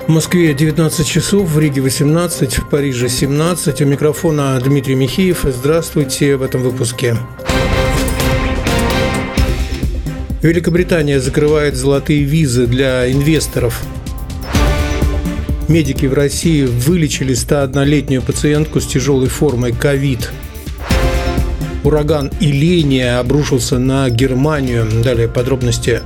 В Москве 19 часов, в Риге 18, в Париже 17. У микрофона Дмитрий Михеев. Здравствуйте в этом выпуске. Великобритания закрывает золотые визы для инвесторов. Медики в России вылечили 101-летнюю пациентку с тяжелой формой ковид. Ураган Иления обрушился на Германию. Далее подробности.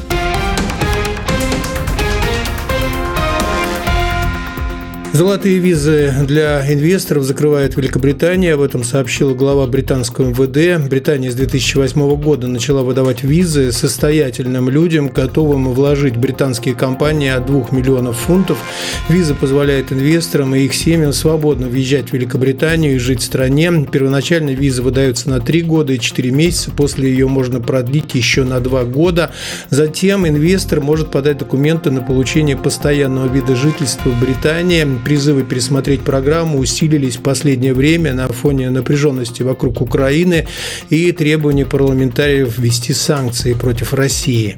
Золотые визы для инвесторов закрывает Великобритания. Об этом сообщила глава британского МВД. Британия с 2008 года начала выдавать визы состоятельным людям, готовым вложить в британские компании от 2 миллионов фунтов. Виза позволяет инвесторам и их семьям свободно въезжать в Великобританию и жить в стране. Первоначально виза выдается на 3 года и 4 месяца. После ее можно продлить еще на 2 года. Затем инвестор может подать документы на получение постоянного вида жительства в Британии. Призывы пересмотреть программу усилились в последнее время на фоне напряженности вокруг Украины и требований парламентариев ввести санкции против России.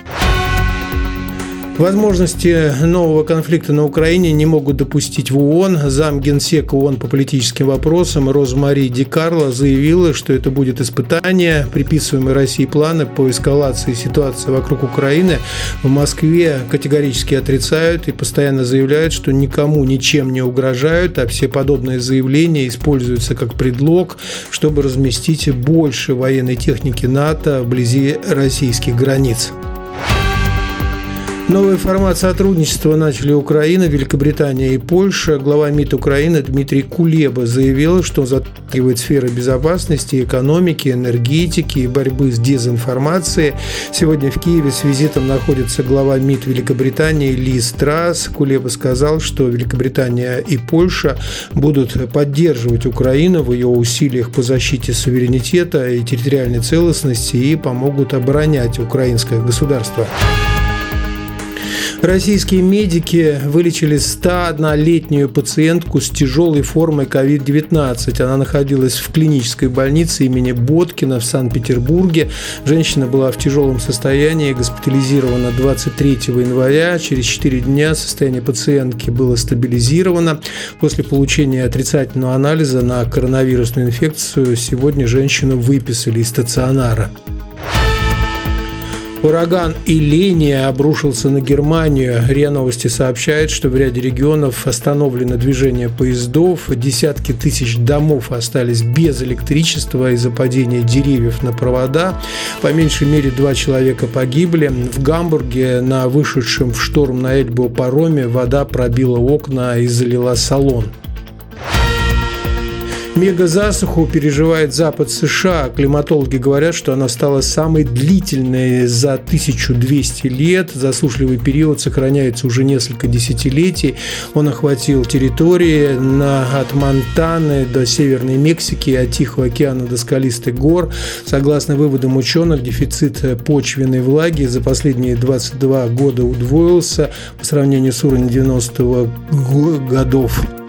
Возможности нового конфликта на Украине не могут допустить в ООН. Замгенсека ООН по политическим вопросам Розмари Ди Карло заявила, что это будет испытание. Приписываемые России планы по эскалации ситуации вокруг Украины в Москве категорически отрицают и постоянно заявляют, что никому ничем не угрожают, а все подобные заявления используются как предлог, чтобы разместить больше военной техники НАТО вблизи российских границ. Новый формат сотрудничества начали Украина, Великобритания и Польша. Глава МИД Украины Дмитрий Кулеба заявил, что затрагивает сферы безопасности, экономики, энергетики и борьбы с дезинформацией. Сегодня в Киеве с визитом находится глава МИД Великобритании Лиз Трасс. Кулеба сказал, что Великобритания и Польша будут поддерживать Украину в ее усилиях по защите суверенитета и территориальной целостности и помогут оборонять украинское государство. Российские медики вылечили 101-летнюю пациентку с тяжелой формой COVID-19. Она находилась в клинической больнице имени Боткина в Санкт-Петербурге. Женщина была в тяжелом состоянии, госпитализирована 23 января. Через 4 дня состояние пациентки было стабилизировано. После получения отрицательного анализа на коронавирусную инфекцию сегодня женщину выписали из стационара. Ураган Иления обрушился на Германию. РИА Новости сообщает, что в ряде регионов остановлено движение поездов. Десятки тысяч домов остались без электричества из-за падения деревьев на провода. По меньшей мере 2 человека погибли. В Гамбурге на вышедшем в шторм на Эльбу пароме вода пробила окна и залила салон. Мегазасуху переживает Запад США. Климатологи говорят, что она стала самой длительной за 1200 лет. Засушливый период сохраняется уже несколько десятилетий. Он охватил территории от Монтаны до Северной Мексики, от Тихого океана до скалистых гор. Согласно выводам ученых, дефицит почвенной влаги за последние 22 года удвоился по сравнению с уровнем 90-х годов.